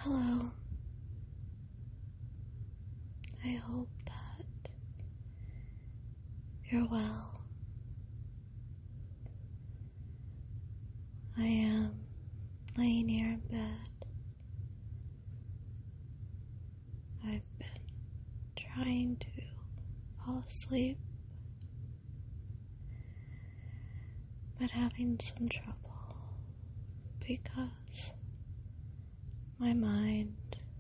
Hello. I hope that you're well. I am laying here in bed. I've been trying to fall asleep, but having some trouble because my mind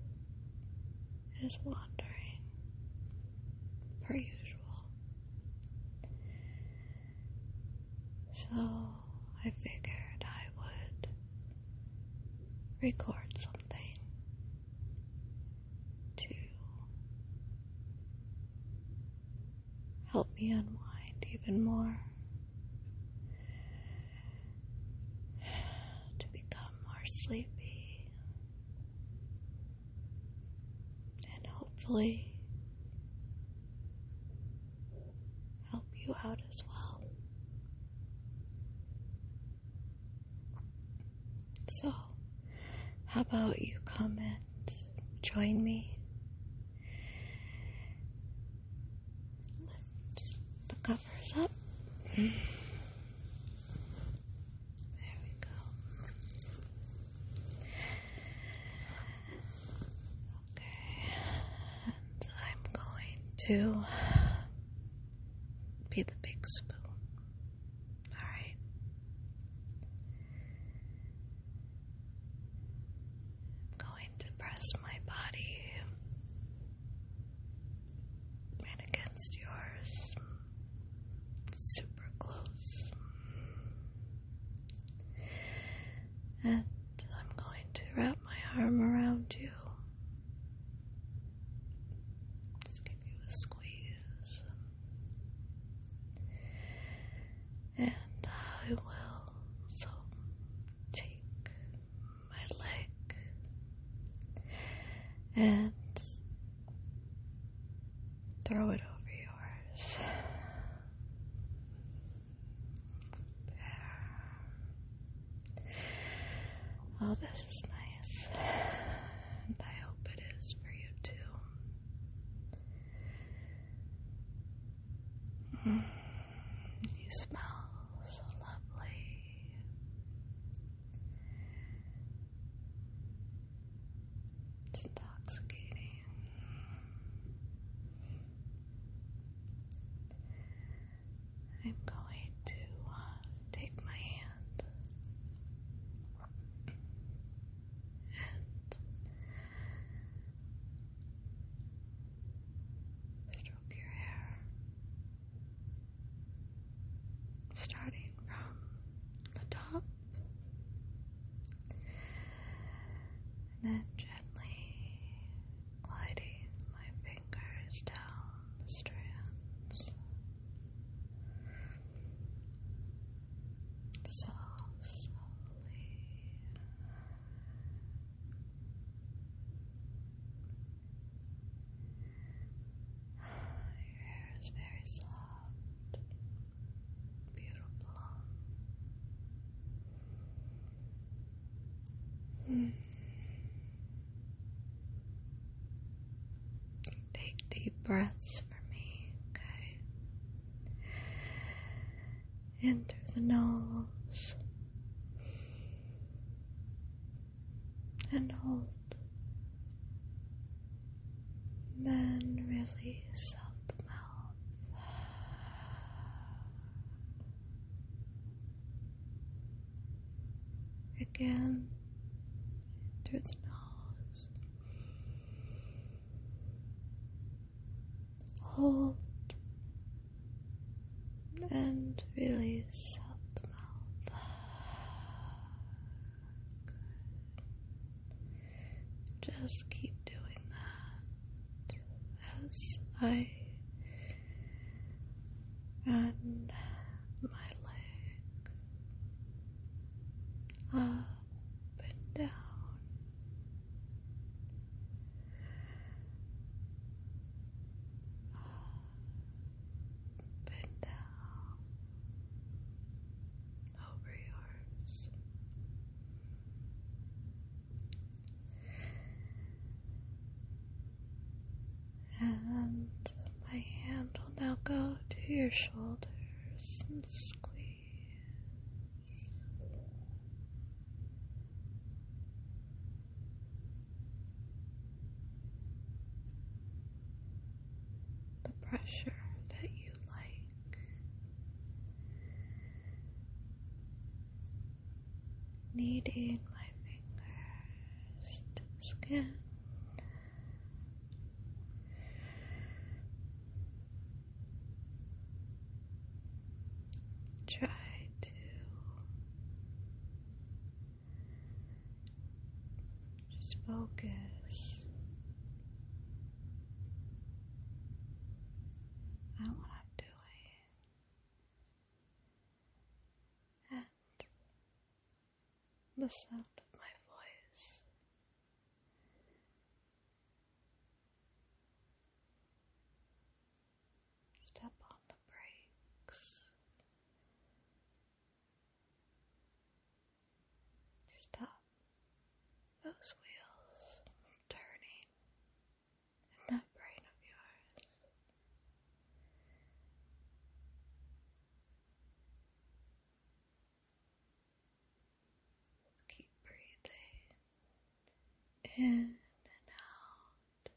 is wandering per usual. So I figured I would record something to help me unwind even more, to become more sleepy, and hopefully help you out as well. So, how about you come and join me? Lift the covers up. There we go. Okay, and I'm going to be the big spoon. Alright. I'm going to press my body right against yours. Super close. And I'm going to wrap my arm around you. Just give you a squeeze. And I will also take my leg and throw it over yours. There. Oh, this is nice. And I hope it is for you too. You smell so lovely. It's intoxicating. I'm going to take my hand and stroke your hair, starting from the top, and then gently gliding my fingers down the strands, so slowly. Your hair is very soft, beautiful. Take deep breaths for me, okay? In through the nose and hold. Then release out the mouth. Again, through the nose. Hold and release out the mouth. Good. Just keep doing that as I run my leg up and down. Up and down over yours. your shoulders and squeeze. The pressure that you like. Kneading my fingers to the skin. Try to just focus on what I'm doing and the sound of my voice. Step on the brakes. Stop those wheels from turning in that brain of yours. Keep breathing in and out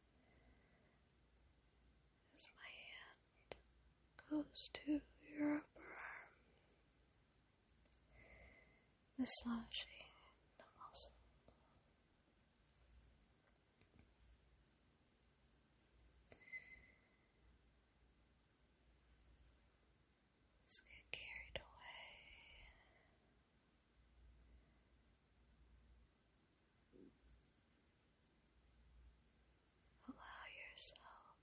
as my hand goes to your upper arm, massaging the muscle. Just get carried away. Allow yourself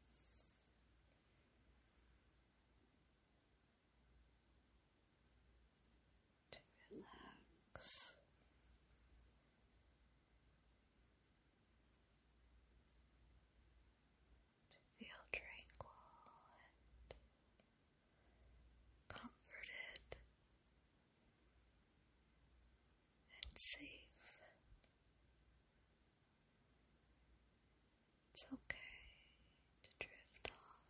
to relax. To feel tranquil and comforted and safe. It's okay to drift off.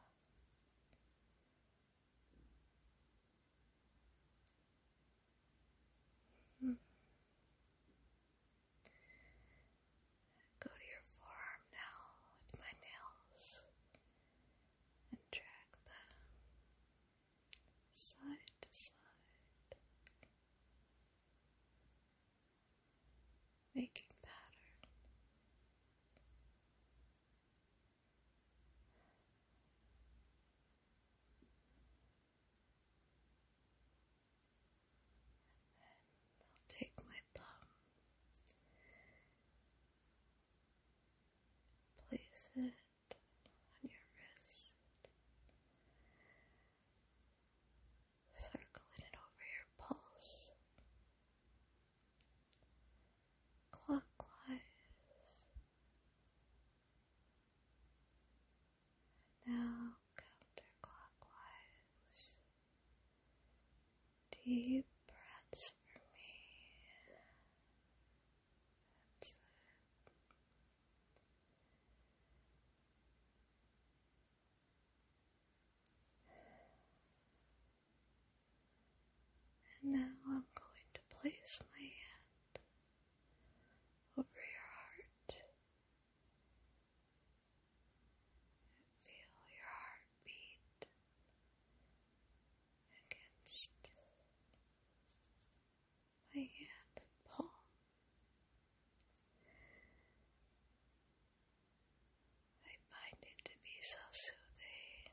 Go to your forearm now with my nails and drag them side to side, making pattern. I'll take my thumb, place it on your wrist, circling it over your pulse, clockwise. Now counterclockwise. Deep breaths for me. That's it. And now I'm going to place my hand over your heart. Feel your heart beat against my hand and palm. I find it to be so soothing.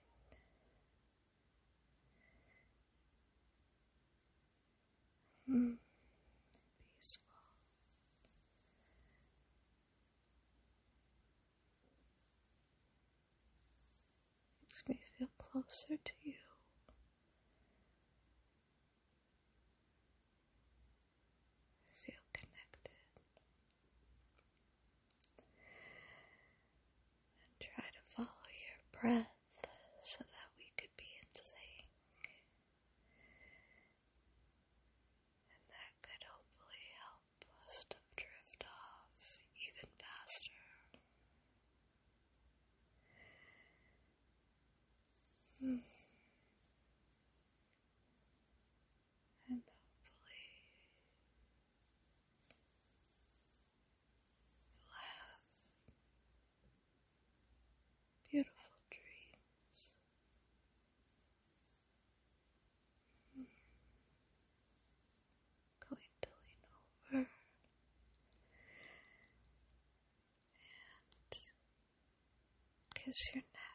Peaceful. Makes me feel closer to you. I feel connected. And try to follow your breath so that we could be in sync. And that could hopefully help us to drift off even faster. focus your neck.